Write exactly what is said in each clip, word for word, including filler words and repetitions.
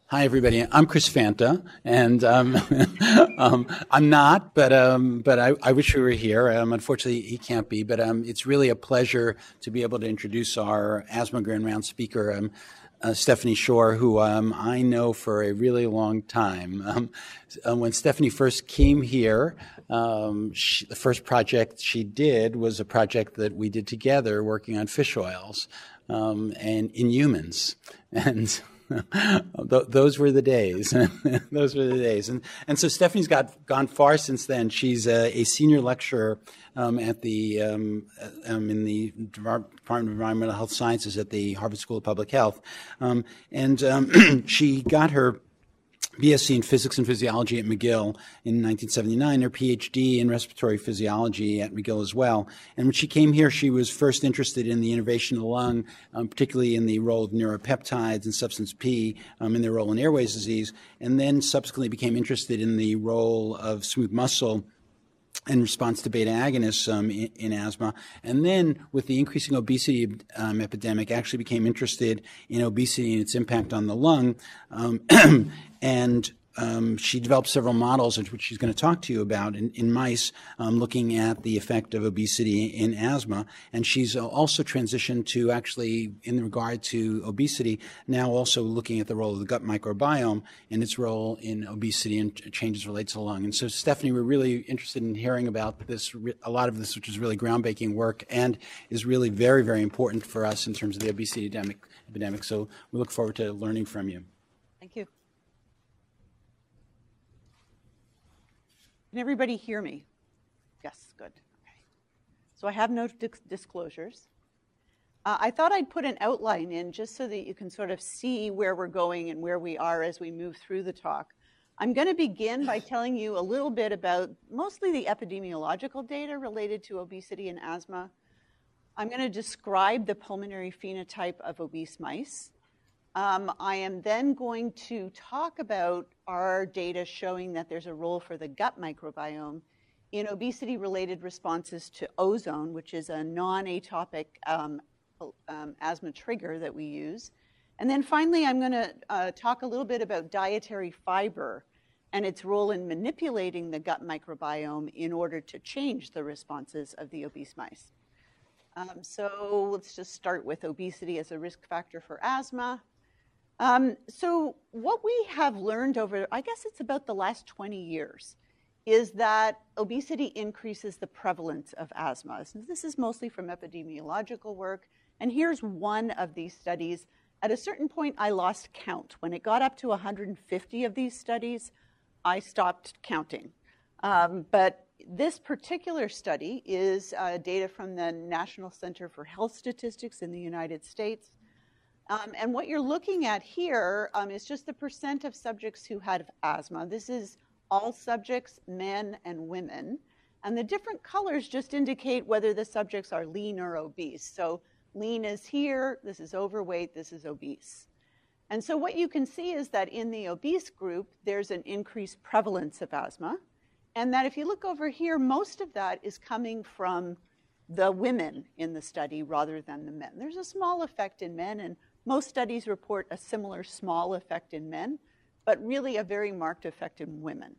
Hi, everybody. I'm Chris Fanta, and um, um, I'm not, but um, but I, I wish we were here. Um, unfortunately, he can't be, but um, it's really a pleasure to be able to introduce our asthma Grand Round speaker, um, uh, Stephanie Shore, who um, I know for a really long time. Um, uh, when Stephanie first came here, um, she, the first project she did was a project that we did together working on fish oils um, and in humans. And those were the days. Those were the days. And and so Stephanie's got gone far since then. She's a, a senior lecturer um, at the um, um, in the Department of Environmental Health Sciences at the Harvard School of Public Health, um, and um, she got her B S c in Physics and Physiology at McGill in nineteen seventy-nine, her P H D in Respiratory Physiology at McGill as well. And when she came here, she was first interested in the innervation of the lung, um, particularly in the role of neuropeptides and substance P um, in their role in airways disease, and then subsequently became interested in the role of smooth muscle in response to beta agonists um, in, in asthma. And then with the increasing obesity um, epidemic, actually became interested in obesity and its impact on the lung. Um, and um, she developed several models, which she's going to talk to you about, in, in mice, um, looking at the effect of obesity in asthma. And she's also transitioned to actually, in regard to obesity, now also looking at the role of the gut microbiome and its role in obesity and changes related to the lung. And so, Stephanie, we're really interested in hearing about this, a lot of this, which is really groundbreaking work and is really very, very important for us in terms of the obesity epidemic. epidemic. So we look forward to learning from you. Thank you. Can everybody hear me? Yes, good. Okay. So I have no dis disclosures. Uh, I thought I'd put an outline in just so that you can sort of see where we're going and where we are as we move through the talk. I'm going to begin by telling you a little bit about mostly the epidemiological data related to obesity and asthma. I'm going to describe the pulmonary phenotype of obese mice. Um, I am then going to talk about our data showing that there's a role for the gut microbiome in obesity-related responses to ozone, which is a non-atopic um, um, asthma trigger that we use. And then finally, I'm going to uh, talk a little bit about dietary fiber and its role in manipulating the gut microbiome in order to change the responses of the obese mice. Um, so let's just start with obesity as a risk factor for asthma. Um, so what we have learned over, I guess it's about the last twenty years, is that obesity increases the prevalence of asthma. So this is mostly from epidemiological work. And here's one of these studies. At a certain point, I lost count. When it got up to one hundred fifty of these studies, I stopped counting. Um, but this particular study is uh, data from the National Center for Health Statistics in the United States. Um, and what you're looking at here um, is just the percent of subjects who had asthma. This is all subjects, men and women. And the different colors just indicate whether the subjects are lean or obese. So lean is here, this is overweight, this is obese. And so what you can see is that in the obese group, there's an increased prevalence of asthma. And that if you look over here, most of that is coming from the women in the study rather than the men. There's a small effect in men, and most studies report a similar small effect in men, but really a very marked effect in women.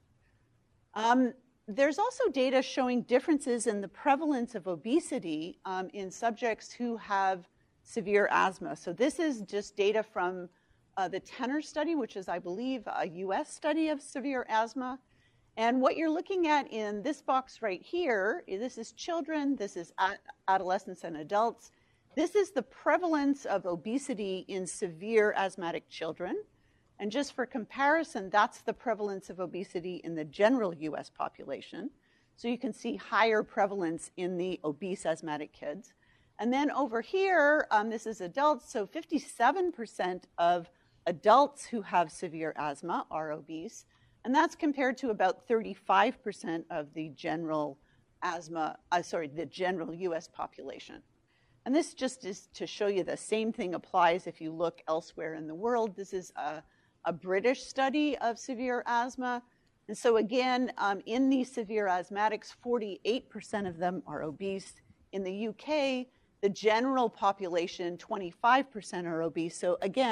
Um, there's also data showing differences in the prevalence of obesity um, in subjects who have severe asthma. So this is just data from uh, the Tenor study, which is, I believe, a U S study of severe asthma. And what you're looking at in this box right here, this is children, this is adolescents and adults. This is the prevalence of obesity in severe asthmatic children. And just for comparison, that's the prevalence of obesity in the general U S population. So you can see higher prevalence in the obese asthmatic kids. And then over here, um, this is adults, so fifty-seven percent of adults who have severe asthma are obese. And that's compared to about thirty-five percent of the general asthma, uh, sorry, the general U S population. And this just is to show you the same thing applies if you look elsewhere in the world. This is a, a British study of severe asthma. And so again, um, in these severe asthmatics, forty-eight percent of them are obese. In the U K, the general population, twenty-five percent are obese. So again,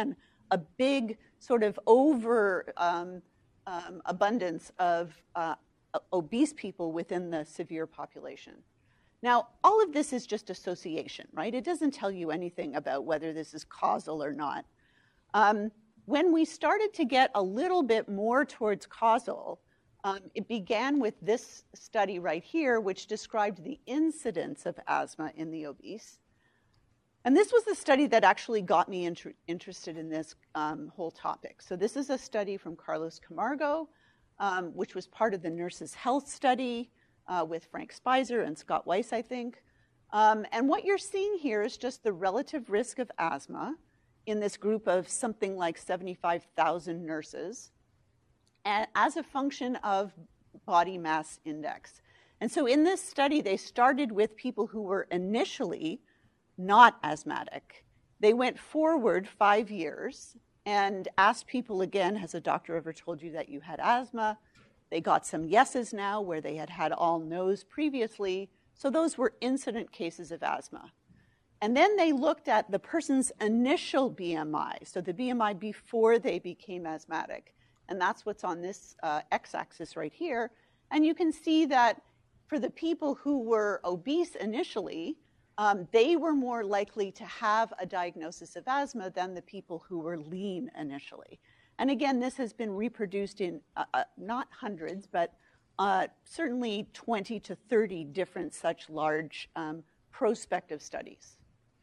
a big sort of over um, um, abundance of uh, obese people within the severe population. Now, all of this is just association, right? It doesn't tell you anything about whether this is causal or not. Um, when we started to get a little bit more towards causal, um, it began with this study right here, which described the incidence of asthma in the obese. And this was the study that actually got me inter interested in this um, whole topic. So this is a study from Carlos Camargo, um, which was part of the Nurses' Health study uh, with Frank Spicer and Scott Weiss, I think. Um, and what you're seeing here is just the relative risk of asthma in this group of something like seventy-five thousand nurses, and as a function of body mass index. And so in this study, they started with people who were initially not asthmatic. They went forward five years and asked people again, has a doctor ever told you that you had asthma? They got some yeses now where they had had all no's previously. So those were incident cases of asthma. And then they looked at the person's initial B M I, so the B M I before they became asthmatic. And that's what's on this uh, x-axis right here. And you can see that for the people who were obese initially, um, they were more likely to have a diagnosis of asthma than the people who were lean initially. And again, this has been reproduced in uh, uh, not hundreds, but uh, certainly twenty to thirty different such large um, prospective studies.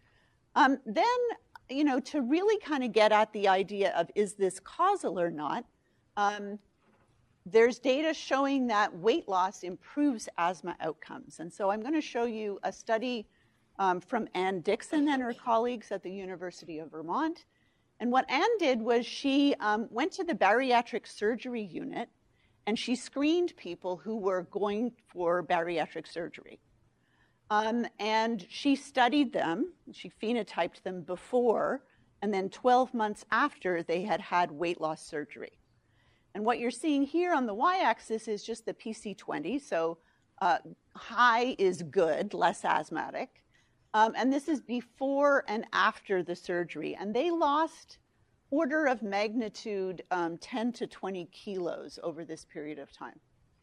Um, then, you know, to really kind of get at the idea of is this causal or not, um, there's data showing that weight loss improves asthma outcomes. And so I'm going to show you a study um, from Ann Dixon and her colleagues at the University of Vermont. And what Ann did was she um, went to the bariatric surgery unit and she screened people who were going for bariatric surgery. Um, and she studied them, she phenotyped them before, and then twelve months after they had had weight loss surgery. And what you're seeing here on the y-axis is just the P C twenty, so uh, high is good, less asthmatic. Um, and this is before and after the surgery. And they lost order of magnitude um, ten to twenty kilos over this period of time.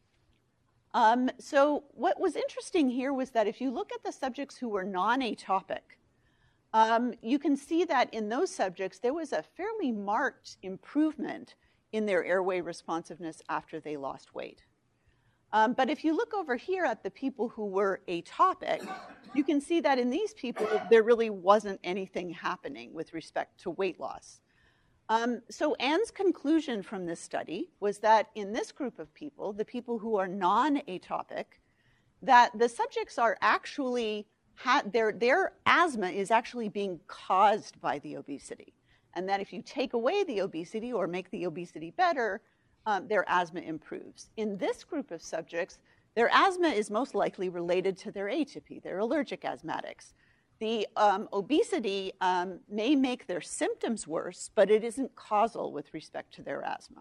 Um, so what was interesting here was that if you look at the subjects who were non-atopic, um, you can see that in those subjects there was a fairly marked improvement in their airway responsiveness after they lost weight. Um, but if you look over here at the people who were atopic, you can see that in these people there really wasn't anything happening with respect to weight loss. Um, so Ann's conclusion from this study was that in this group of people, the people who are non-atopic, that the subjects are actually, ha their, their asthma is actually being caused by the obesity. And that if you take away the obesity or make the obesity better, um, their asthma improves. In this group of subjects, their asthma is most likely related to their atopy. They're allergic asthmatics. The um, obesity um, may make their symptoms worse, but it isn't causal with respect to their asthma.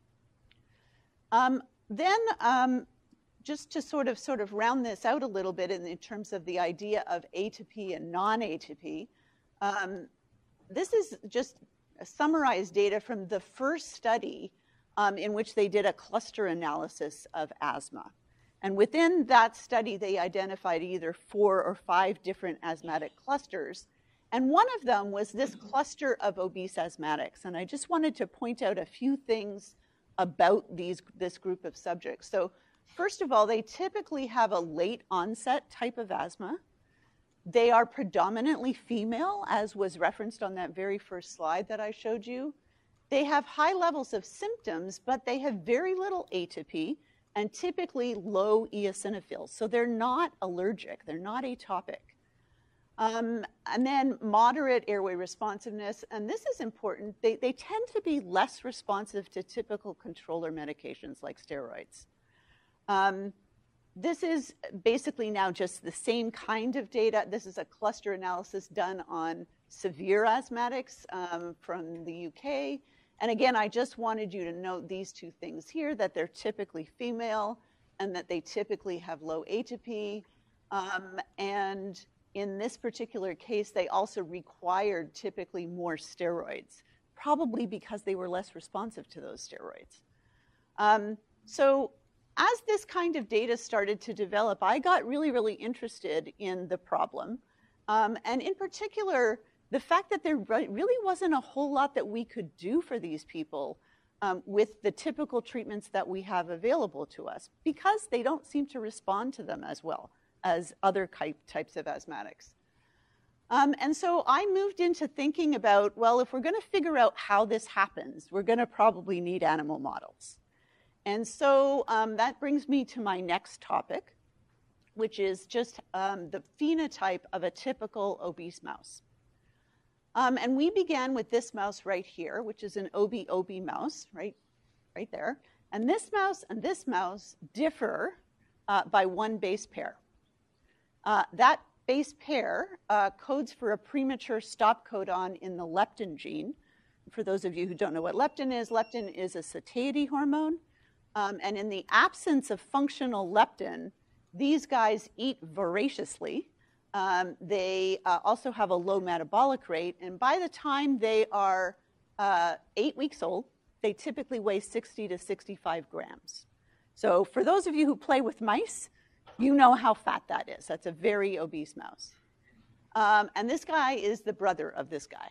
Um, then, um, just to sort of, sort of round this out a little bit in, in terms of the idea of atopy and non-atopy, um, this is just summarized data from the first study um, in which they did a cluster analysis of asthma. And within that study, they identified either four or five different asthmatic clusters. And one of them was this cluster of obese asthmatics. And I just wanted to point out a few things about these, this group of subjects. So first of all, they typically have a late onset type of asthma. They are predominantly female, as was referenced on that very first slide that I showed you. They have high levels of symptoms, but they have very little atopy and typically low eosinophils. So they're not allergic, they're not atopic. Um, and then moderate airway responsiveness, and this is important, they, they tend to be less responsive to typical controller medications like steroids. Um, this is basically now just the same kind of data. This is a cluster analysis done on severe asthmatics um, from the U K. And again, I just wanted you to note these two things here, that they're typically female and that they typically have low atopy. Um, and in this particular case, they also required typically more steroids probably because they were less responsive to those steroids. Um, so as this kind of data started to develop, I got really, really interested in the problem. Um, and in particular, the fact that there really wasn't a whole lot that we could do for these people um, with the typical treatments that we have available to us, because they don't seem to respond to them as well as other types of asthmatics. Um, and so I moved into thinking about, well, if we're going to figure out how this happens, we're going to probably need animal models. And so um, that brings me to my next topic, which is just um, the phenotype of a typical obese mouse. Um, and we began with this mouse right here, which is an O B O B mouse, right, right there. And this mouse and this mouse differ uh, by one base pair. Uh, that base pair uh, codes for a premature stop codon in the leptin gene. For those of you who don't know what leptin is, leptin is a satiety hormone. Um, and in the absence of functional leptin, these guys eat voraciously. Um, they uh, also have a low metabolic rate. And by the time they are uh, eight weeks old, they typically weigh sixty to sixty-five grams. So for those of you who play with mice, you know how fat that is. That's a very obese mouse. Um, and this guy is the brother of this guy.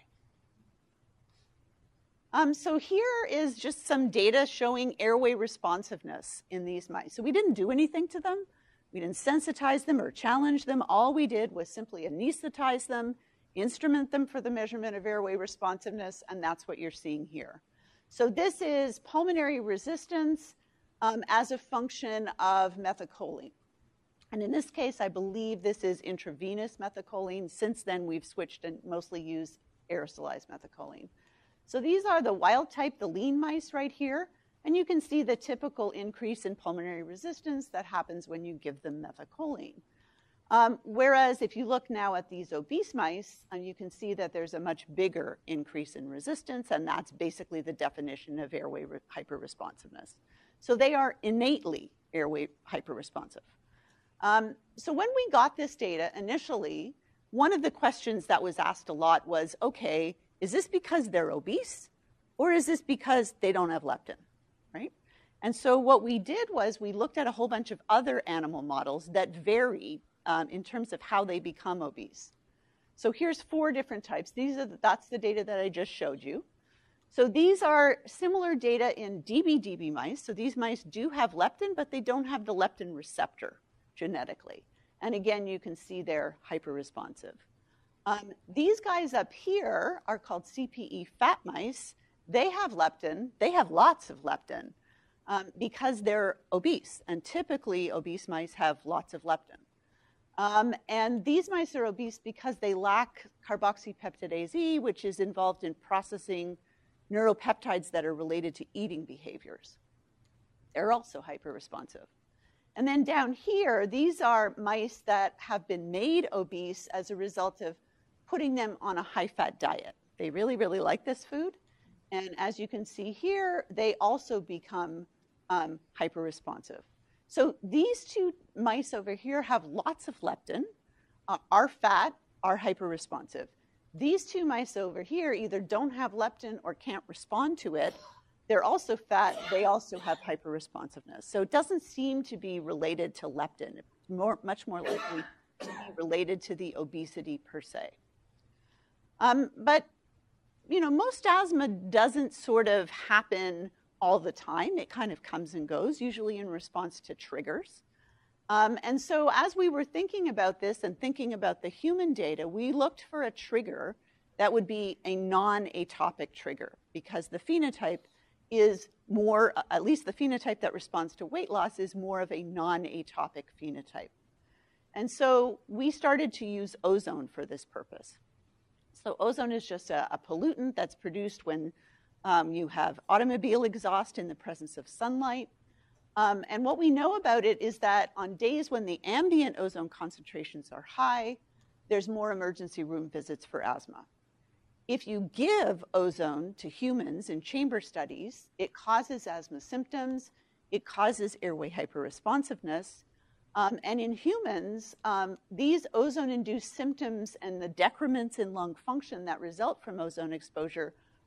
Um, so here is just some data showing airway responsiveness in these mice. So we didn't do anything to them. We didn't sensitize them or challenge them. All we did was simply anesthetize them, instrument them for the measurement of airway responsiveness, and that's what you're seeing here. So this is pulmonary resistance um, as a function of methacholine. And in this case, I believe this is intravenous methacholine. Since then, we've switched and mostly use aerosolized methacholine. So these are the wild type, the lean mice right here. And you can see the typical increase in pulmonary resistance that happens when you give them methacholine. Um, whereas if you look now at these obese mice, and you can see that there's a much bigger increase in resistance, and that's basically the definition of airway hyperresponsiveness. So they are innately airway hyperresponsive. Um, so when we got this data initially, one of the questions that was asked a lot was, okay, is this because they're obese, or is this because they don't have leptin, right? And so what we did was we looked at a whole bunch of other animal models that varied um, in terms of how they become obese. So here's four different types. These are the, that's the data that I just showed you. So these are similar data in D B D B mice. So these mice do have leptin, but they don't have the leptin receptor genetically. And again, you can see they're hyperresponsive. Um, these guys up here are called C P E fat mice. They have leptin. They have lots of leptin um, because they're obese. And typically, obese mice have lots of leptin. Um, and these mice are obese because they lack carboxypeptidase E, which is involved in processing neuropeptides that are related to eating behaviors. They're also hyperresponsive. And then down here, these are mice that have been made obese as a result of putting them on a high-fat diet. They really, really like this food. And as you can see here, they also become um, hyperresponsive. So these two mice over here have lots of leptin, uh, are fat, are hyperresponsive. These two mice over here either don't have leptin or can't respond to it. They're also fat. They also have hyperresponsiveness. So it doesn't seem to be related to leptin. It's more, much more likely to be related to the obesity per se. Um, but, you know, most asthma doesn't sort of happen all the time. It kind of comes and goes, usually in response to triggers. Um, and so as we were thinking about this and thinking about the human data, we looked for a trigger that would be a non-atopic trigger, because the phenotype is more, at least the phenotype that responds to weight loss is more of a non-atopic phenotype. And so we started to use ozone for this purpose. So ozone is just a, a pollutant that's produced when um, you have automobile exhaust in the presence of sunlight. Um, and what we know about it is that on days when the ambient ozone concentrations are high, there's more emergency room visits for asthma. If you give ozone to humans in chamber studies, it causes asthma symptoms, it causes airway hyperresponsiveness, um, and in humans, um, these ozone-induced symptoms and the decrements in lung function that result from ozone exposure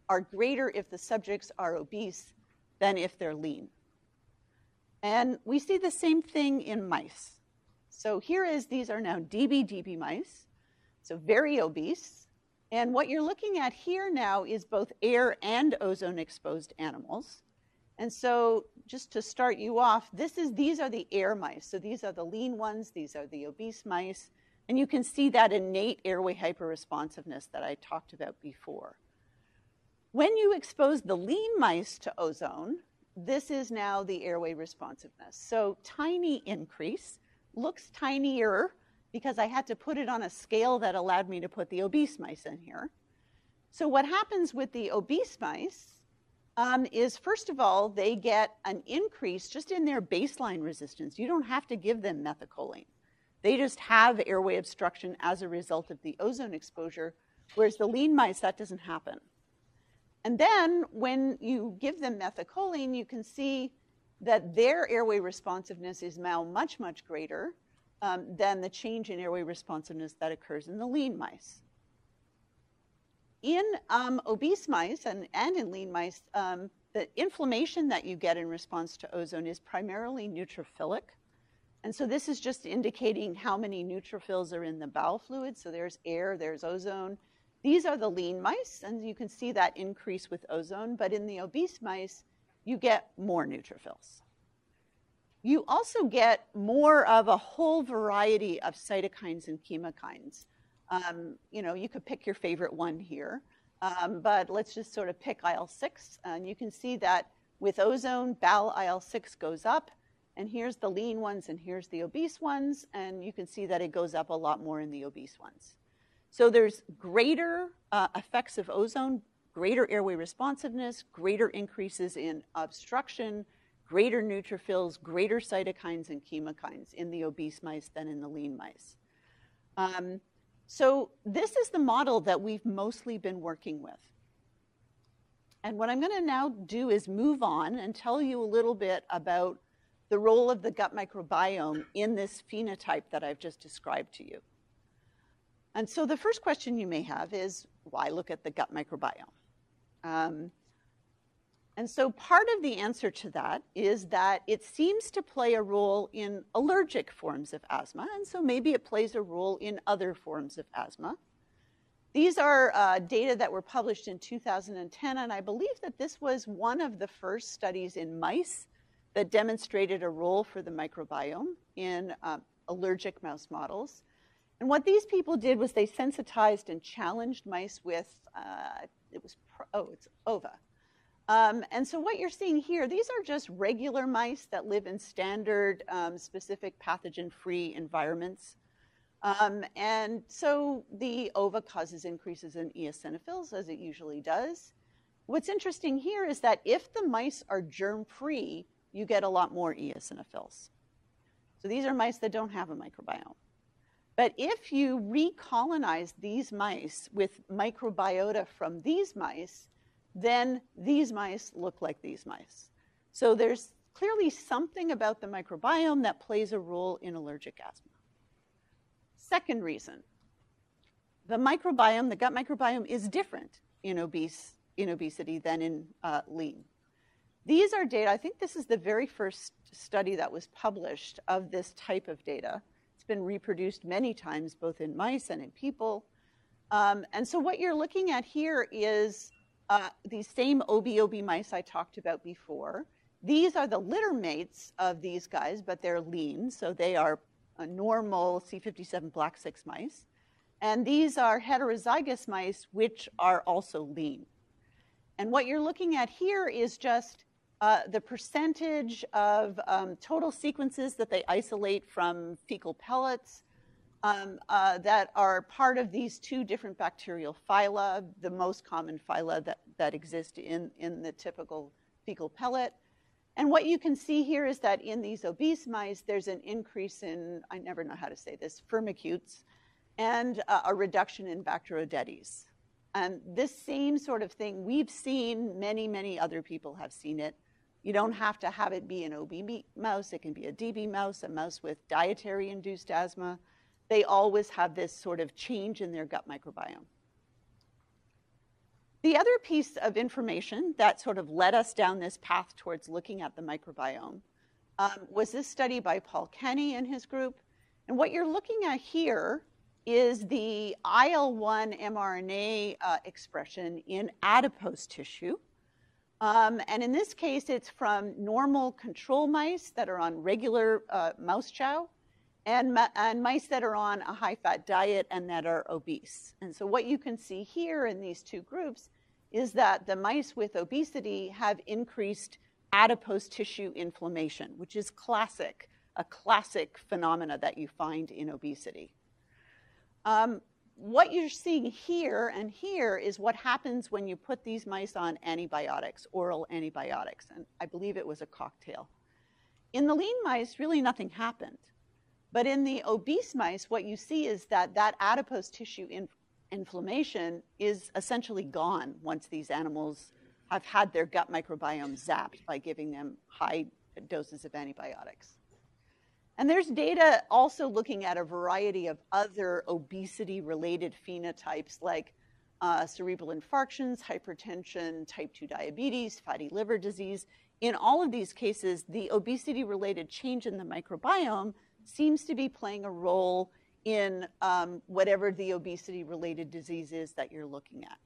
are greater if the subjects are obese than if they're lean. And we see the same thing in mice. So here is, these are now D B D B mice, so very obese. And what you're looking at here now is both air and ozone exposed animals. And so just to start you off, this is, these are the air mice. So these are the lean ones, these are the obese mice. And you can see that innate airway hyperresponsiveness that I talked about before. When you expose the lean mice to ozone, this is now the airway responsiveness. So tiny increase, looks tinier because I had to put it on a scale that allowed me to put the obese mice in here. So what happens with the obese mice um, is, first of all, they get an increase just in their baseline resistance. You don't have to give them methacholine. They just have airway obstruction as a result of the ozone exposure, whereas the lean mice, that doesn't happen. And then when you give them methacholine, you can see that their airway responsiveness is now much, much greater um, than the change in airway responsiveness that occurs in the lean mice. In um, obese mice and, and in lean mice, um, the inflammation that you get in response to ozone is primarily neutrophilic. And so this is just indicating how many neutrophils are in the bowel fluid. So there's air, there's ozone. These are the lean mice, and you can see that increase with ozone. But in the obese mice, you get more neutrophils. You also get more of a whole variety of cytokines and chemokines. Um, you know, you could pick your favorite one here, um, but let's just sort of pick I L six. And you can see that with ozone, bowel I L six goes up, and here's the lean ones, and here's the obese ones, and you can see that it goes up a lot more in the obese ones. So there's greater uh, effects of ozone, greater airway responsiveness, greater increases in obstruction, greater neutrophils, greater cytokines and chemokines in the obese mice than in the lean mice. Um, so this is the model that we've mostly been working with. And what I'm going to now do is move on and tell you a little bit about the role of the gut microbiome in this phenotype that I've just described to you. And so the first question you may have is, why look at the gut microbiome? Um, and so part of the answer to that is that it seems to play a role in allergic forms of asthma, and so maybe it plays a role in other forms of asthma. These are uh, data that were published in two thousand ten, and I believe that this was one of the first studies in mice that demonstrated a role for the microbiome in uh, allergic mouse models. And what these people did was they sensitized and challenged mice with, uh, it was, pro, oh, it's ova. Um, and so what you're seeing here, these are just regular mice that live in standard um, specific pathogen-free environments. Um, and so the ova causes increases in eosinophils, as it usually does. What's interesting here is that if the mice are germ-free, you get a lot more eosinophils. So these are mice that don't have a microbiome. But if you recolonize these mice with microbiota from these mice, then these mice look like these mice. So there's clearly something about the microbiome that plays a role in allergic asthma. Second reason, the microbiome, the gut microbiome, is different in, obese, in obesity than in uh, lean. These are data, I think this is the very first study that was published of this type of data. It's been reproduced many times, both in mice and in people. Um, and so what you're looking at here is uh, these same O B O B mice I talked about before. These are the litter mates of these guys, but they're lean, so they are a normal C fifty-seven black six mice. And these are heterozygous mice, which are also lean. And what you're looking at here is just uh, the percentage of um, total sequences that they isolate from fecal pellets um, uh, that are part of these two different bacterial phyla, the most common phyla that, that exist in, in the typical fecal pellet. And what you can see here is that in these obese mice, there's an increase in, I never know how to say this, firmicutes, and uh, a reduction in Bacteroidetes. And this same sort of thing we've seen, many, many other people have seen it. You don't have to have it be an O B B mouse. It can be a D B mouse, a mouse with dietary-induced asthma. They always have this sort of change in their gut microbiome. The other piece of information that sort of led us down this path towards looking at the microbiome um, was this study by Paul Kenny and his group. And what you're looking at here is the I L one mRNA uh, expression in adipose tissue. Um, and in this case, it's from normal control mice that are on regular uh, mouse chow and, and mice that are on a high-fat diet and that are obese. And so what you can see here in these two groups is that the mice with obesity have increased adipose tissue inflammation, which is classic, a classic phenomena that you find in obesity. Um, what you're seeing here and here is what happens when you put these mice on antibiotics, oral antibiotics, and I believe it was a cocktail. In the lean mice, really nothing happened. But in the obese mice, what you see is that that adipose tissue in inflammation is essentially gone once these animals have had their gut microbiome zapped by giving them high doses of antibiotics. And there's data also looking at a variety of other obesity-related phenotypes like uh, cerebral infarctions, hypertension, type two diabetes, fatty liver disease. In all of these cases, the obesity-related change in the microbiome seems to be playing a role in um, whatever the obesity-related disease is that you're looking at.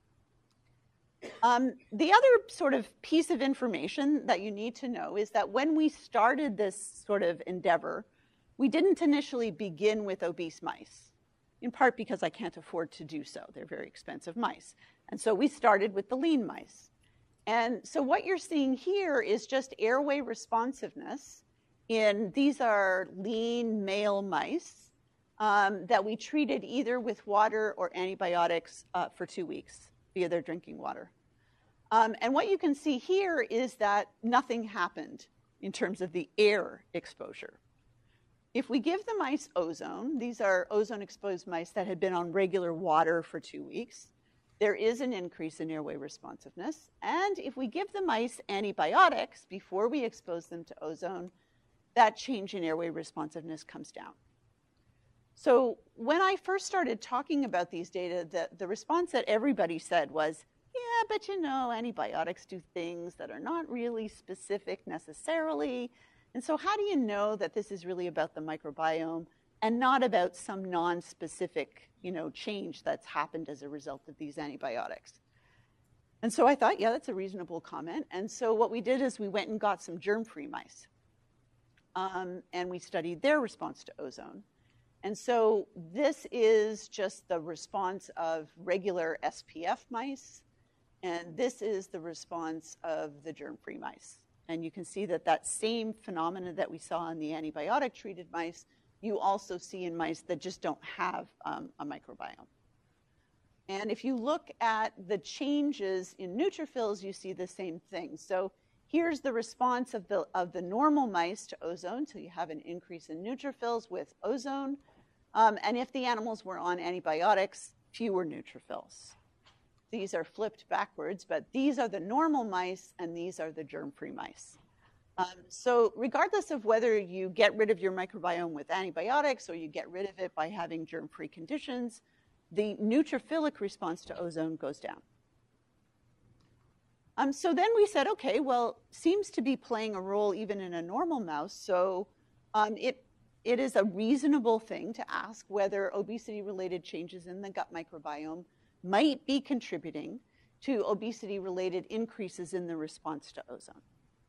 Um, the other sort of piece of information that you need to know is that when we started this sort of endeavor, we didn't initially begin with obese mice, in part because I can't afford to do so. They're very expensive mice. And so we started with the lean mice. And so what you're seeing here is just airway responsiveness in, these are lean male mice um, that we treated either with water or antibiotics uh, for two weeks via their drinking water. Um, and what you can see here is that nothing happened in terms of the air exposure. If we give the mice ozone, these are ozone-exposed mice that had been on regular water for two weeks, there is an increase in airway responsiveness. And if we give the mice antibiotics before we expose them to ozone, that change in airway responsiveness comes down. So when I first started talking about these data, the, the response that everybody said was, yeah, but you know, antibiotics do things that are not really specific necessarily. And so how do you know that this is really about the microbiome and not about some non-specific, you know, change that's happened as a result of these antibiotics? And so I thought, yeah, that's a reasonable comment. And so what we did is we went and got some germ-free mice. Um, and we studied their response to ozone. And so this is just the response of regular S P F mice, and this is the response of the germ-free mice. And you can see that that same phenomena that we saw in the antibiotic-treated mice, you also see in mice that just don't have um, a microbiome. And if you look at the changes in neutrophils, you see the same thing. So here's the response of the, of the normal mice to ozone. So you have an increase in neutrophils with ozone. Um, and if the animals were on antibiotics, fewer neutrophils. These are flipped backwards, but these are the normal mice and these are the germ-free mice. Um, so regardless of whether you get rid of your microbiome with antibiotics or you get rid of it by having germ-free conditions, the neutrophilic response to ozone goes down. Um, so then we said, okay, well, seems to be playing a role even in a normal mouse, so um, it, it is a reasonable thing to ask whether obesity-related changes in the gut microbiome might be contributing to obesity-related increases in the response to ozone.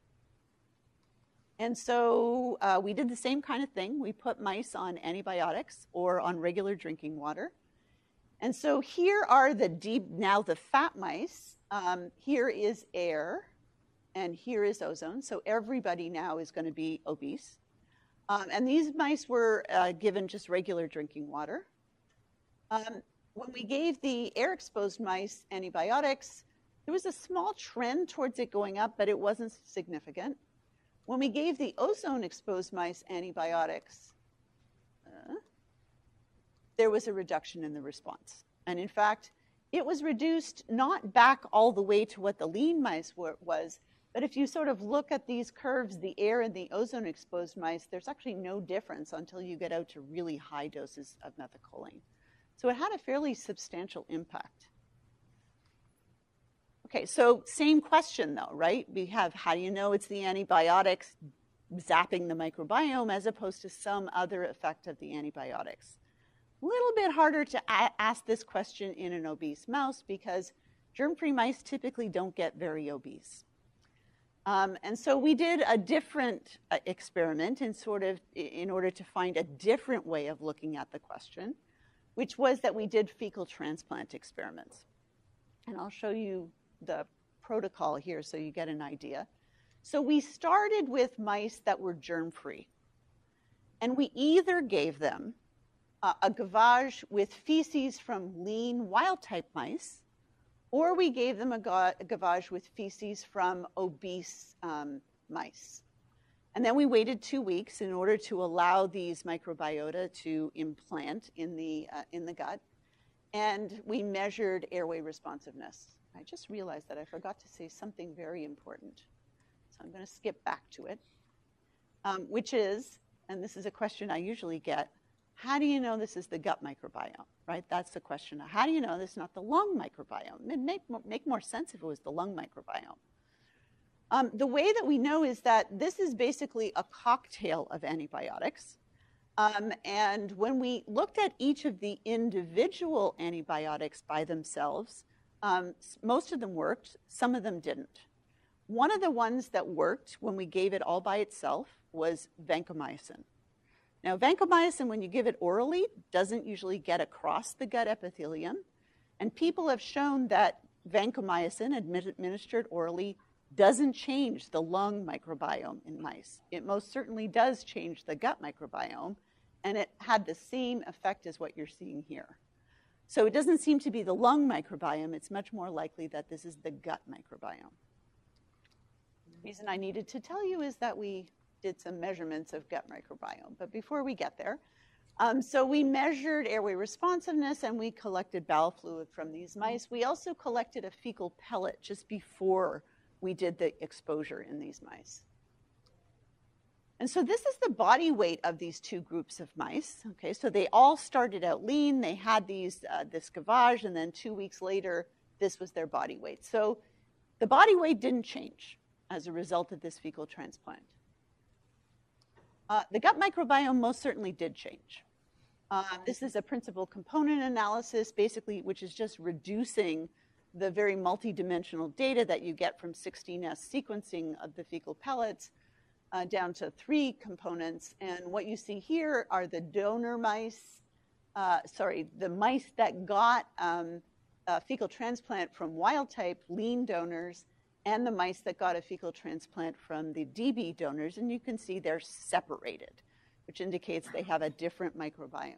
And so uh, we did the same kind of thing. We put mice on antibiotics or on regular drinking water. And so here are the deep, now the fat mice. Um, here is air, and here is ozone. So everybody now is going to be obese. Um, and these mice were uh, given just regular drinking water. Um, when we gave the air-exposed mice antibiotics, there was a small trend towards it going up, but it wasn't significant. When we gave the ozone-exposed mice antibiotics, uh, there was a reduction in the response. And in fact, it was reduced not back all the way to what the lean mice were, was, but if you sort of look at these curves, the air and the ozone-exposed mice, there's actually no difference until you get out to really high doses of methacholine. So it had a fairly substantial impact. Okay, so same question though, right? We have, how do you know it's the antibiotics zapping the microbiome as opposed to some other effect of the antibiotics? A little bit harder to a- ask this question in an obese mouse because germ-free mice typically don't get very obese. Um, and so we did a different uh, experiment in sort of in order to find a different way of looking at the question, which was that we did fecal transplant experiments. And I'll show you the protocol here so you get an idea. So we started with mice that were germ-free. And we either gave them uh, a gavage with feces from lean wild-type mice, or we gave them a, ga a gavage with feces from obese um, mice. And then we waited two weeks in order to allow these microbiota to implant in the, uh, in the gut. And we measured airway responsiveness. I just realized that I forgot to say something very important. So I'm going to skip back to it, um, which is, and this is a question I usually get, how do you know this is the gut microbiome, right? That's the question. How do you know this is not the lung microbiome? It'd make, make more sense if it was the lung microbiome. Um, the way that we know is that this is basically a cocktail of antibiotics. Um, and when we looked at each of the individual antibiotics by themselves, um, most of them worked, some of them didn't. One of the ones that worked when we gave it all by itself was vancomycin. Now, vancomycin, when you give it orally, doesn't usually get across the gut epithelium. And people have shown that vancomycin administered orally doesn't change the lung microbiome in mice. It most certainly does change the gut microbiome, and it had the same effect as what you're seeing here. So it doesn't seem to be the lung microbiome. It's much more likely that this is the gut microbiome. The reason I needed to tell you is that we did some measurements of gut microbiome. But before we get there, um, so we measured airway responsiveness and we collected bowel fluid from these mice. We also collected a fecal pellet just before we did the exposure in these mice. And so this is the body weight of these two groups of mice. Okay, so they all started out lean. They had these, uh, this gavage, and then two weeks later, this was their body weight. So the body weight didn't change as a result of this fecal transplant. Uh, the gut microbiome most certainly did change. Uh, this is a principal component analysis, basically, which is just reducing the very multidimensional data that you get from sixteen S sequencing of the fecal pellets uh, down to three components. And what you see here are the donor mice, uh, sorry, the mice that got um, a fecal transplant from wild-type lean donors, and the mice that got a fecal transplant from the D B donors, and you can see they're separated, which indicates they have a different microbiome.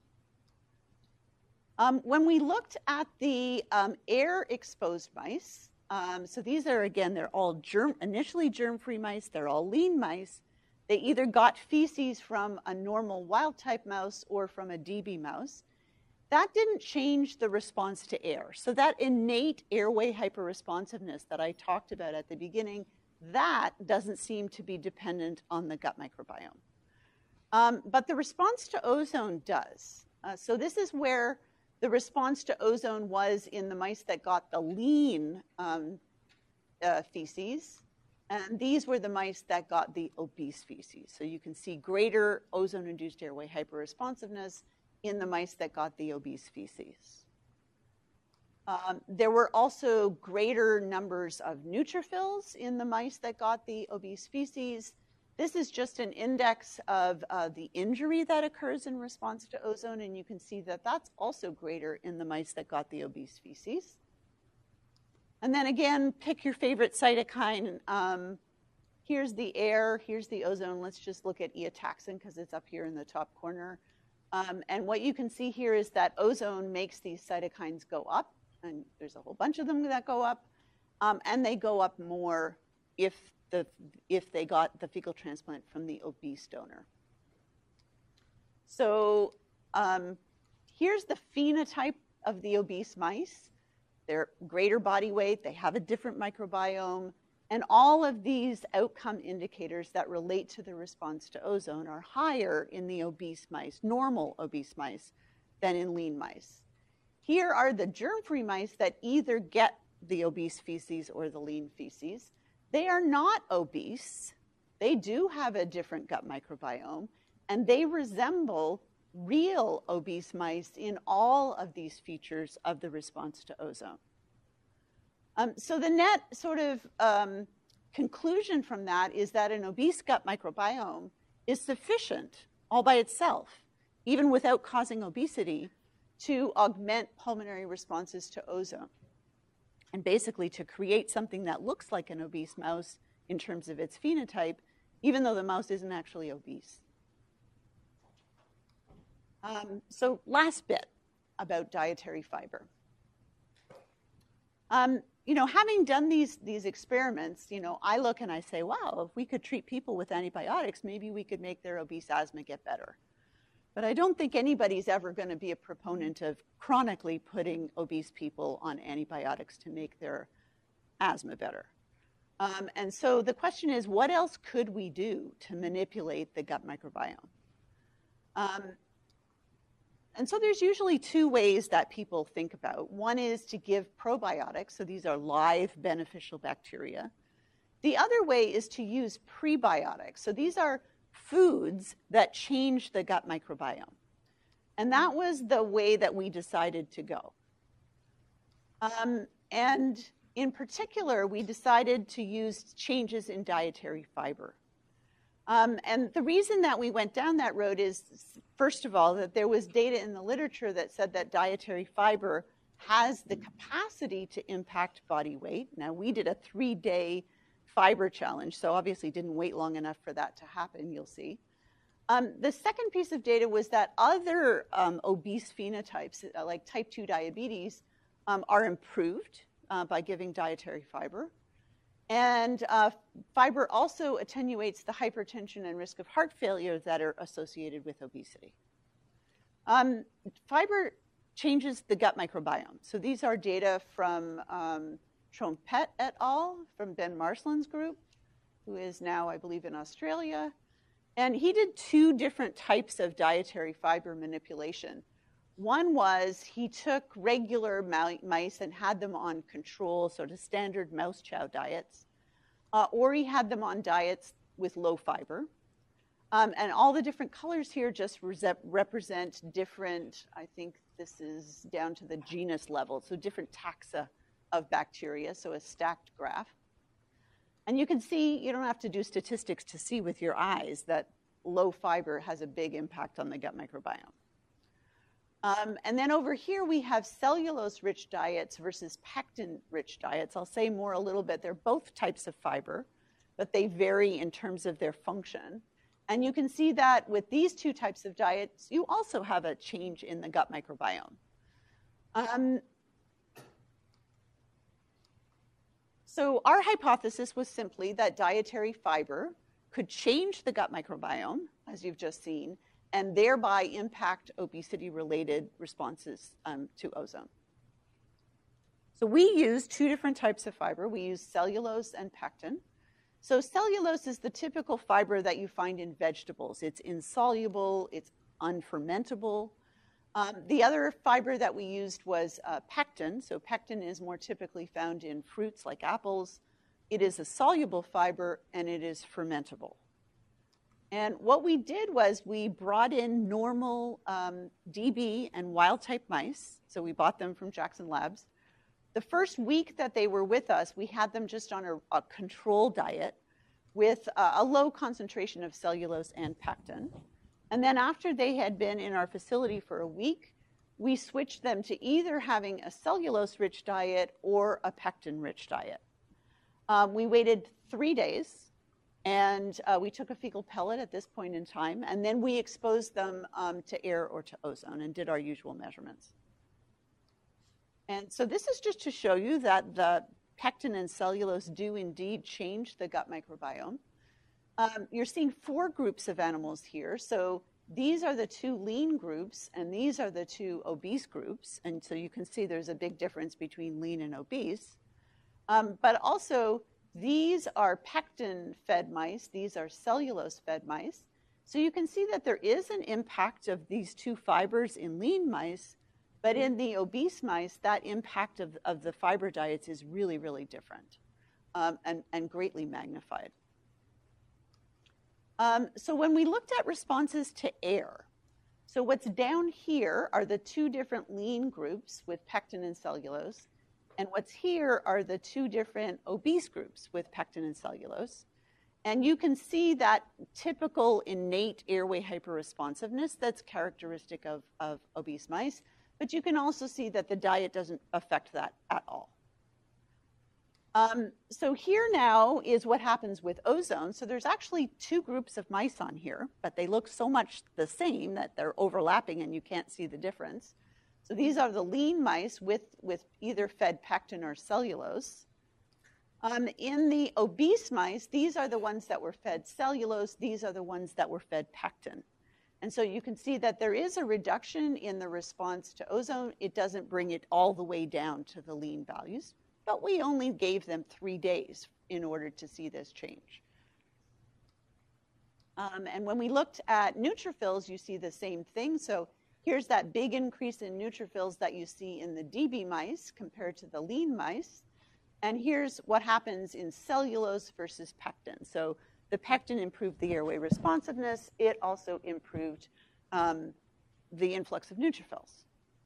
Um, when we looked at the um, air-exposed mice, um, so these are, again, they're all germ, initially germ-free mice, they're all lean mice. They either got feces from a normal wild-type mouse or from a D B mouse. That didn't change the response to air. So that innate airway hyperresponsiveness that I talked about at the beginning, that doesn't seem to be dependent on the gut microbiome. Um, but the response to ozone does. Uh, so this is where the response to ozone was in the mice that got the lean um, uh, feces. And these were the mice that got the obese feces. So you can see greater ozone-induced airway hyperresponsiveness in the mice that got the obese feces. Um, there were also greater numbers of neutrophils in the mice that got the obese feces. This is just an index of uh, the injury that occurs in response to ozone, and you can see that that's also greater in the mice that got the obese feces. And then again, pick your favorite cytokine. Um, here's the air, here's the ozone. Let's just look at eotaxin because it's up here in the top corner. Um, and what you can see here is that ozone makes these cytokines go up, and there's a whole bunch of them that go up, um, and they go up more if, the, if they got the fecal transplant from the obese donor. So um, here's the phenotype of the obese mice. They're greater body weight, they have a different microbiome, and all of these outcome indicators that relate to the response to ozone are higher in the obese mice, normal obese mice, than in lean mice. Here are the germ-free mice that either get the obese feces or the lean feces. They are not obese. They do have a different gut microbiome, and they resemble real obese mice in all of these features of the response to ozone. Um, so the net sort of um, conclusion from that is that an obese gut microbiome is sufficient all by itself, even without causing obesity, to augment pulmonary responses to ozone, and basically to create something that looks like an obese mouse in terms of its phenotype, even though the mouse isn't actually obese. Um, so last bit about dietary fiber. Um, you know, having done these, these experiments, you know, I look and I say, wow, if we could treat people with antibiotics, maybe we could make their obese asthma get better. But I don't think anybody's ever going to be a proponent of chronically putting obese people on antibiotics to make their asthma better. Um, and so the question is, what else could we do to manipulate the gut microbiome? Um, and so there's usually two ways that people think about. One is to give probiotics, so these are live beneficial bacteria. The other way is to use prebiotics. So these are foods that change the gut microbiome. And that was the way that we decided to go. Um, and in particular, we decided to use changes in dietary fiber. Um, and the reason that we went down that road is, first of all, that there was data in the literature that said that dietary fiber has the capacity to impact body weight. Now, we did a three-day fiber challenge, so obviously didn't wait long enough for that to happen, you'll see. Um, the second piece of data was that other um, obese phenotypes, uh, like type two diabetes, um, are improved uh, by giving dietary fiber. And uh, fiber also attenuates the hypertension and risk of heart failure that are associated with obesity. Um, fiber changes the gut microbiome. So these are data from um, Trompette et al., from Ben Marsland's group, who is now, I believe, in Australia. And he did two different types of dietary fiber manipulation. One was he took regular mice and had them on control, sort of standard mouse chow diets, uh, or he had them on diets with low fiber. Um, and all the different colors here just represent different, I think this is down to the genus level, so different taxa of bacteria, so a stacked graph. And you can see, you don't have to do statistics to see with your eyes that low fiber has a big impact on the gut microbiome. Um, and then over here we have cellulose-rich diets versus pectin-rich diets. I'll say more a little bit. They're both types of fiber, but they vary in terms of their function. And you can see that with these two types of diets, you also have a change in the gut microbiome. Um, so our hypothesis was simply that dietary fiber could change the gut microbiome, as you've just seen, and thereby impact obesity-related responses um, to ozone. So we use two different types of fiber. We use cellulose and pectin. So cellulose is the typical fiber that you find in vegetables. It's insoluble, it's unfermentable. Um, the other fiber that we used was uh, pectin. So pectin is more typically found in fruits like apples. It is a soluble fiber, and it is fermentable. And what we did was we brought in normal um, D B and wild-type mice. So we bought them from Jackson Labs. The first week that they were with us, we had them just on a, a control diet with uh, a low concentration of cellulose and pectin. And then after they had been in our facility for a week, we switched them to either having a cellulose-rich diet or a pectin-rich diet. Um, we waited three days. And uh, we took a fecal pellet at this point in time, and then we exposed them um, to air or to ozone and did our usual measurements. And so this is just to show you that the pectin and cellulose do indeed change the gut microbiome. Um, you're seeing four groups of animals here. So these are the two lean groups, and these are the two obese groups. And so you can see there's a big difference between lean and obese. Um, but also, these are pectin-fed mice. These are cellulose-fed mice. So you can see that there is an impact of these two fibers in lean mice, But in the obese mice, that impact of, of the fiber diets is really, really different um, and, and greatly magnified. Um, so when we looked at responses to air, so what's down here are the two different lean groups with pectin and cellulose, and what's here are the two different obese groups with pectin and cellulose. And you can see that typical innate airway hyperresponsiveness that's characteristic of, of obese mice, but you can also see that the diet doesn't affect that at all. Um, so here now is what happens with ozone. So there's actually two groups of mice on here, but they look so much the same that they're overlapping and you can't see the difference. So these are the lean mice with, with either fed pectin or cellulose. Um, in the obese mice, these are the ones that were fed cellulose. These are the ones that were fed pectin. And so you can see that there is a reduction in the response to ozone. It doesn't bring it all the way down to the lean values, but we only gave them three days in order to see this change. Um, and when we looked at neutrophils, you see the same thing. So here's that big increase in neutrophils that you see in the D B mice compared to the lean mice. And here's what happens in cellulose versus pectin. So the pectin improved the airway responsiveness. It also improved um, the influx of neutrophils.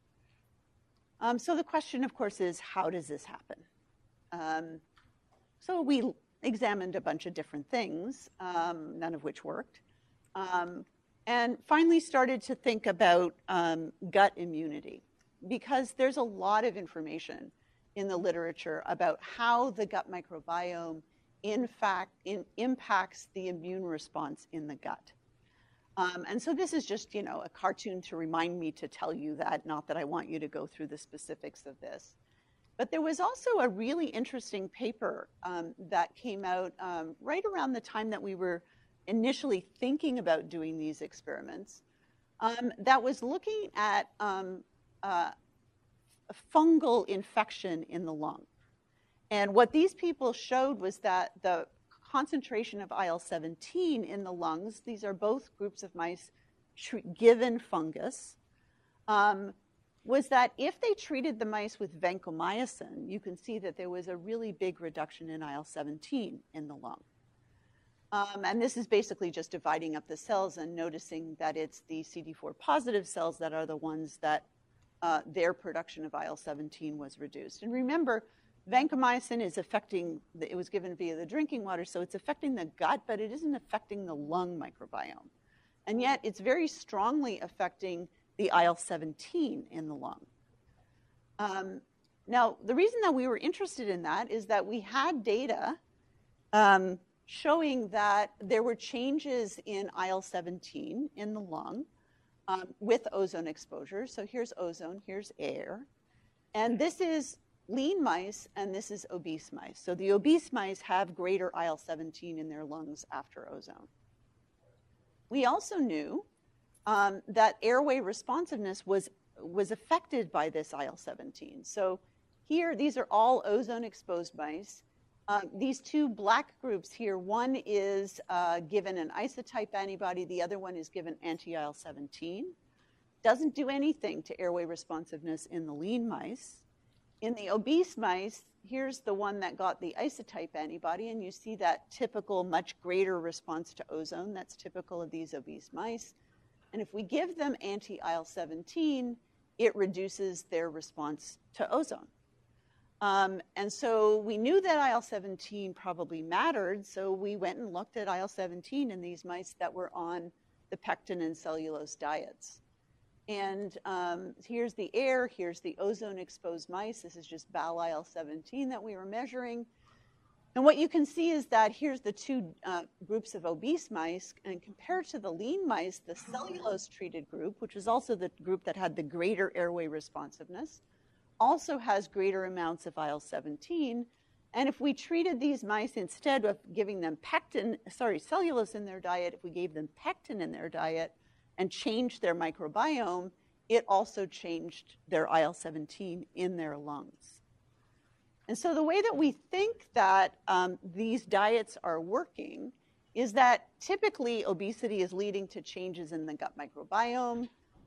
Um, so the question, of course, is how does this happen? Um, so we examined a bunch of different things, um, none of which worked, um, and finally started to think about um, gut immunity, because there's a lot of information in the literature about how the gut microbiome in fact in, impacts the immune response in the gut. Um, and so this is just, you know, a cartoon to remind me to tell you that, not that I want you to go through the specifics of this. But there was also a really interesting paper um, that came out um, right around the time that we were initially thinking about doing these experiments um, that was looking at um, uh, fungal infection in the lung. And what these people showed was that the concentration of I L seventeen in the lungs, these are both groups of mice given fungus, um, was that if they treated the mice with vancomycin, you can see that there was a really big reduction in I L seventeen in the lung. Um, and this is basically just dividing up the cells and noticing that it's the C D four positive cells that are the ones that uh, their production of I L seventeen was reduced. And remember, vancomycin is affecting, the, it was given via the drinking water, so it's affecting the gut, but it isn't affecting the lung microbiome. And yet it's very strongly affecting the I L seventeen in the lung. Um, now, the reason that we were interested in that is that we had data um, showing that there were changes in I L seventeen in the lung um, with ozone exposure. So here's ozone, here's air. And this is lean mice, and this is obese mice. So the obese mice have greater I L seventeen in their lungs after ozone. We also knew um, that airway responsiveness was, was affected by this I L seventeen. So here, these are all ozone-exposed mice. Um, these two black groups here, one is uh, given an isotype antibody, the other one is given anti-I L seventeen. Doesn't do anything to airway responsiveness in the lean mice. In the obese mice, here's the one that got the isotype antibody, and you see that typical, much greater response to ozone. That's typical of these obese mice. And if we give them anti-I L seventeen, it reduces their response to ozone. Um, and so we knew that I L seventeen probably mattered, so we went and looked at I L seventeen in these mice that were on the pectin and cellulose diets. And um, here's the air, here's the ozone-exposed mice. This is just B A L I L seventeen that we were measuring. And what you can see is that here's the two uh, groups of obese mice, and compared to the lean mice, the cellulose-treated group, which is also the group that had the greater airway responsiveness, also has greater amounts of I L seventeen. And if we treated these mice instead of giving them pectin, sorry, cellulose in their diet, if we gave them pectin in their diet, and changed their microbiome, it also changed their I L seventeen in their lungs. And so the way that we think that um, these diets are working is that typically obesity is leading to changes in the gut microbiome.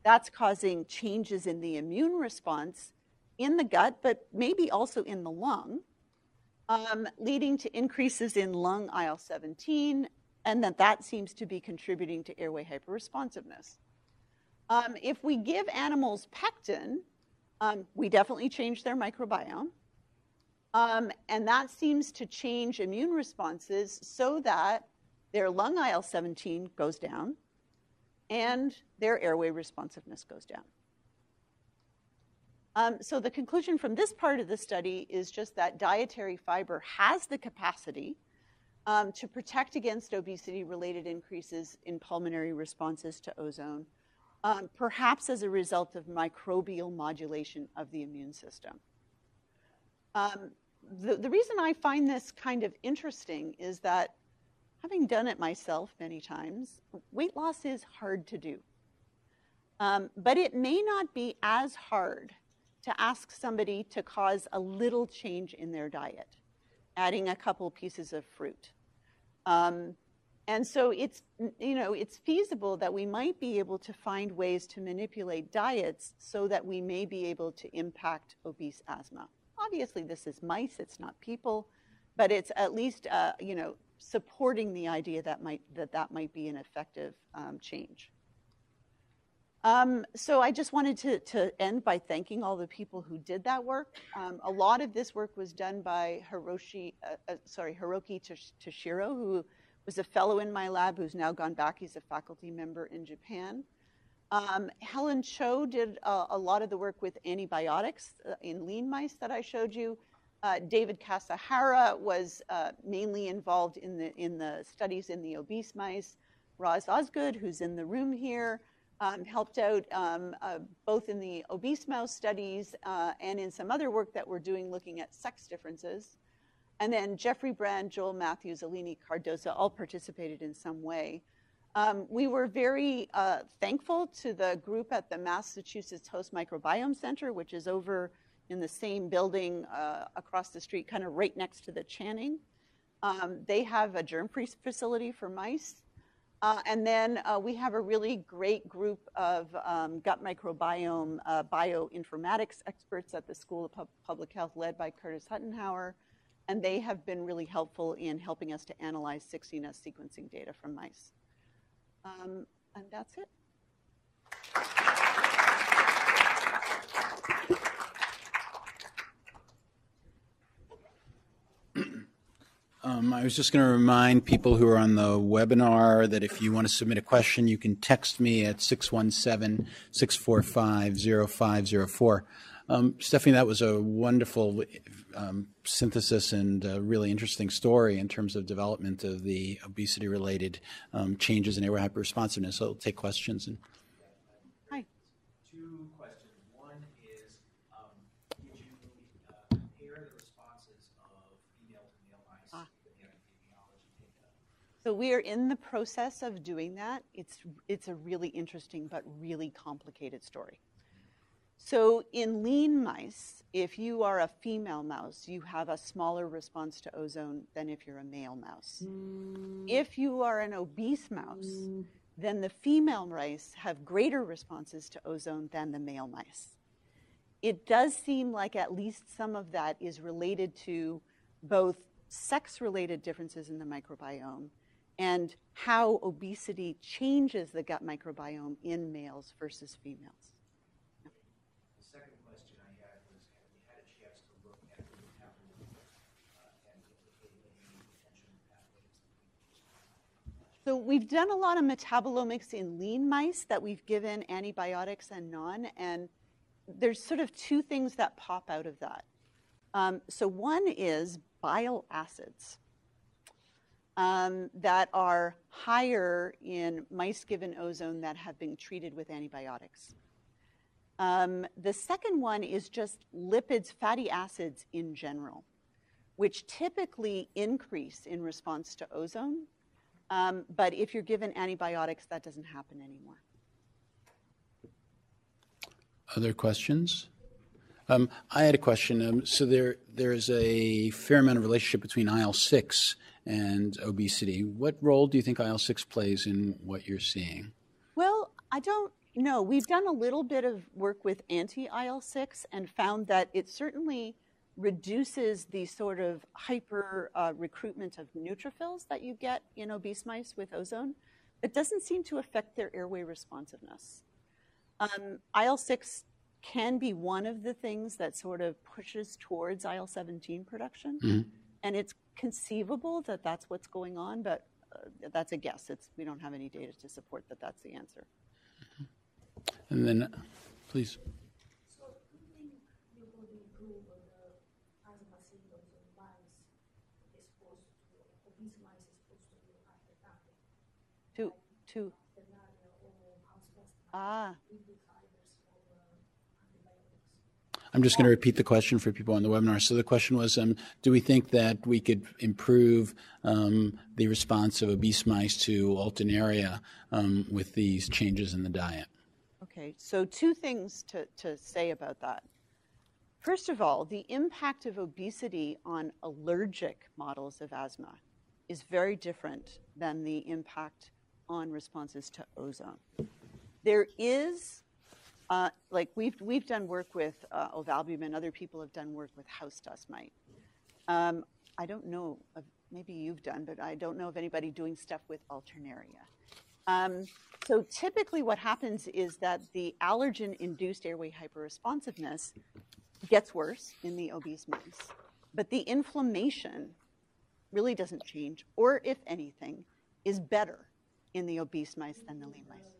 that's causing changes in the immune response in the gut, but maybe also in the lung, um, leading to increases in lung I L seventeen, and that that seems to be contributing to airway hyperresponsiveness. Um, if we give animals pectin, um, we definitely change their microbiome. Um, and that seems to change immune responses so that their lung I L seventeen goes down and their airway responsiveness goes down. Um, so the conclusion from this part of the study is just that dietary fiber has the capacity um, to protect against obesity-related increases in pulmonary responses to ozone, um, perhaps as a result of microbial modulation of the immune system. Um, the, the reason I find this kind of interesting is that, having done it myself many times, weight loss is hard to do. Um, but it may not be as hard to ask somebody to cause a little change in their diet, adding a couple pieces of fruit. Um, and so it's, you know, it's feasible that we might be able to find ways to manipulate diets so that we may be able to impact obese asthma. Obviously, this is mice, it's not people, but it's at least, uh, you know, supporting the idea that might, that, that might be an effective um, change. Um, so I just wanted to, to end by thanking all the people who did that work. Um, a lot of this work was done by Hiroshi, uh, uh, sorry, Hiroki Toshiro, who was a fellow in my lab, who's now gone back. He's a faculty member in Japan. Um, Helen Cho did uh, a lot of the work with antibiotics uh, in lean mice that I showed you. Uh, David Kasahara was uh, mainly involved in the, in the studies in the obese mice. Roz Osgood, who's in the room here, Um, helped out um, uh, both in the obese mouse studies uh, and in some other work that we're doing looking at sex differences. And then Jeffrey Brand, Joel Matthews, Alini Cardoza all participated in some way. Um, we were very uh, thankful to the group at the Massachusetts Host Microbiome Center, which is over in the same building uh, across the street, kind of right next to the Channing. Um, they have a germ-free facility for mice. Uh, and then uh, we have a really great group of um, gut microbiome uh, bioinformatics experts at the School of Pub Public Health led by Curtis Huttenhauer. And they have been really helpful in helping us to analyze sixteen S sequencing data from mice. Um, and that's it. Um, I was just going to remind people who are on the webinar that if you want to submit a question, you can text me at six one seven, six four five, zero five zero four. Um, Stephanie, that was a wonderful um, synthesis and a really interesting story in terms of development of the obesity-related um, changes in airway hyperresponsiveness. So I'll take questions. And Hi. Two questions. One is, um, did you uh, compare the responses of female to male mice Ah. with the epidemiology data? So we are in the process of doing that. It's, it's a really interesting but really complicated story. So in lean mice, if you are a female mouse, you have a smaller response to ozone than if you're a male mouse. Mm. If you are an obese mouse, mm. then the female mice have greater responses to ozone than the male mice. It does seem like at least some of that is related to both sex-related differences in the microbiome and how obesity changes the gut microbiome in males versus females. So we've done a lot of metabolomics in lean mice that we've given antibiotics and non, and there's sort of two things that pop out of that. Um, so one is bile acids um, that are higher in mice given ozone that have been treated with antibiotics. Um, the second one is just lipids, fatty acids in general, which typically increase in response to ozone. Um, but if you're given antibiotics, that doesn't happen anymore. Other questions? Um, I had a question. Um, so there, there is a fair amount of relationship between I L six and obesity. What role do you think I L six plays in what you're seeing? Well, I don't No, we've done a little bit of work with anti-I L six and found that it certainly reduces the sort of hyper uh, recruitment of neutrophils that you get in obese mice with ozone. It doesn't seem to affect their airway responsiveness. Um, I L six can be one of the things that sort of pushes towards I L seventeen production. Mm-hmm. And it's conceivable that that's what's going on, but uh, that's a guess. It's, we don't have any data to support that that's the answer. And then, please. So do you think you could improve on the asthma symptoms in mice exposed to obese mice exposed to artemether? To, to, ah. I'm just going to repeat the question for people on the webinar. So the question was, um, do we think that we could improve um, the response of obese mice to Alternaria um, with these changes in the diet? Okay, so two things to, to say about that. First of all, the impact of obesity on allergic models of asthma is very different than the impact on responses to ozone. There is Uh, like we've we've done work with uh, ovalbumin. Other people have done work with house dust mite. Um, I don't know. Of, maybe you've done, but I don't know of anybody doing stuff with Alternaria. Um, so typically, what happens is that the allergen-induced airway hyperresponsiveness gets worse in the obese mice, but the inflammation really doesn't change, or if anything, is better in the obese mice than the lean mice.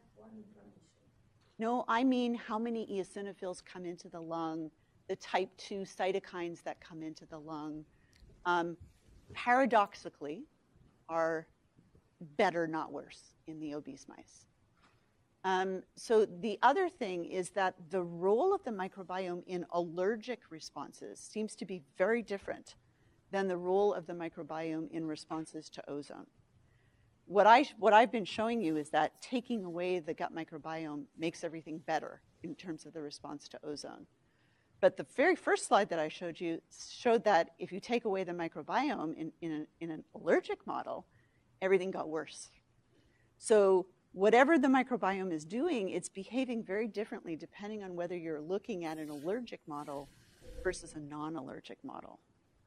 No, I mean how many eosinophils come into the lung, the type two cytokines that come into the lung, um, paradoxically, are better, not worse, in the obese mice. Um, so the other thing is that the role of the microbiome in allergic responses seems to be very different than the role of the microbiome in responses to ozone. What, I, what I've been showing you is that taking away the gut microbiome makes everything better in terms of the response to ozone. But the very first slide that I showed you showed that if you take away the microbiome in, in, a, in an allergic model, everything got worse. So whatever the microbiome is doing, it's behaving very differently depending on whether you're looking at an allergic model versus a non-allergic model.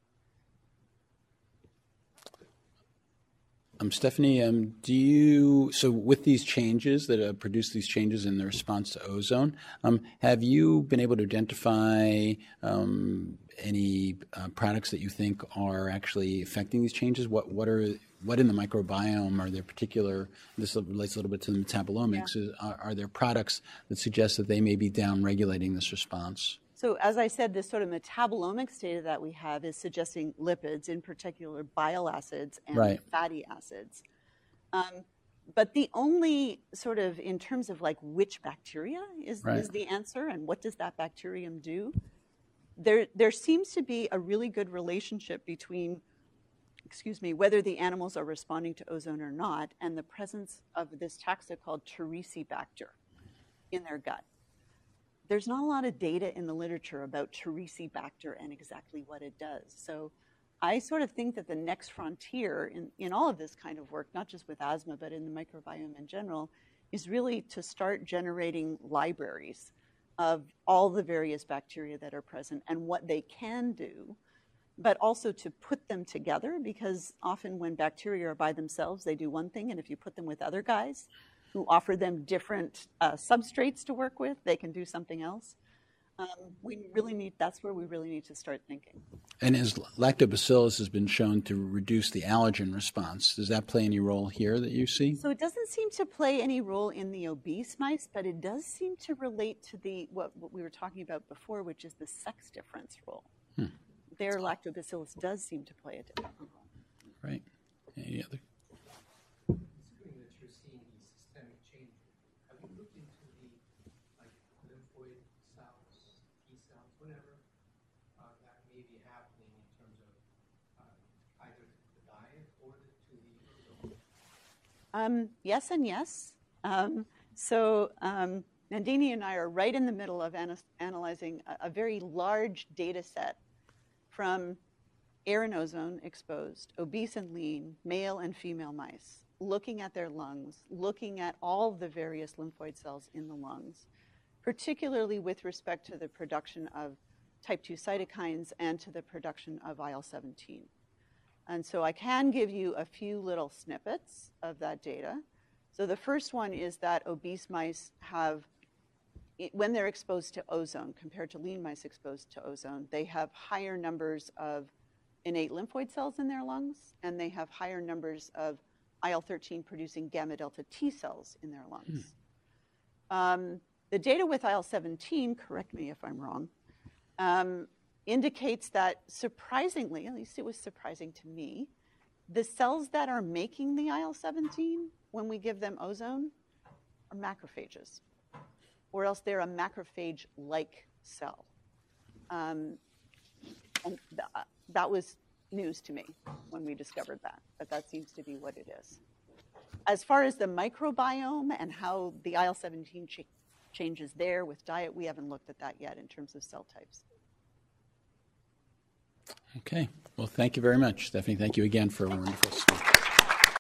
Um, Stephanie, um, do you, so with these changes that uh, produce these changes in the response to ozone, um, have you been able to identify um, any uh, products that you think are actually affecting these changes? What, what are, what in the microbiome are there particular, this relates a little bit to the metabolomics, yeah. is, are, are there products that suggest that they may be down-regulating this response? So as I said, this sort of metabolomics data that we have is suggesting lipids, in particular bile acids and right. fatty acids. Um, but the only sort of, in terms of like which bacteria is, right. is the answer and what does that bacterium do, there, there seems to be a really good relationship between, excuse me, whether the animals are responding to ozone or not and the presence of this taxa called Taurisibacter in their gut. There's not a lot of data in the literature about Taurisibacter and exactly what it does. So I sort of think that the next frontier in, in all of this kind of work, not just with asthma, but in the microbiome in general, is really to start generating libraries of all the various bacteria that are present and what they can do, but also to put them together, because often when bacteria are by themselves, they do one thing, and if you put them with other guys, who offer them different uh, substrates to work with, they can do something else. Um, we really need, that's where we really need to start thinking. And as lactobacillus has been shown to reduce the allergen response, does that play any role here that you see? So it doesn't seem to play any role in the obese mice, but it does seem to relate to the what, what we were talking about before, which is the sex difference role. Hmm. There, lactobacillus does seem to play a different role. Right. Any other? Um, yes and yes. Um, so um, Nandini and I are right in the middle of ana analyzing a, a very large data set from air and ozone exposed, obese and lean, male and female mice. looking at their lungs, looking at all the various lymphoid cells in the lungs, particularly with respect to the production of type two cytokines and to the production of I L seventeen. And so I can give you a few little snippets of that data. So the first one is that obese mice have, when they're exposed to ozone, compared to lean mice exposed to ozone, they have higher numbers of innate lymphoid cells in their lungs, and they have higher numbers of I L thirteen producing gamma delta T cells in their lungs. Hmm. Um, the data with I L seventeen, correct me if I'm wrong, um, indicates that surprisingly, at least it was surprising to me, the cells that are making the I L seventeen when we give them ozone are macrophages, or else they're a macrophage-like cell. Um, and th that was news to me when we discovered that, but that seems to be what it is. As far as the microbiome and how the I L seventeen ch changes there with diet, we haven't looked at that yet in terms of cell types. Okay. Well, thank you very much, Stephanie. Thank you again for a wonderful story.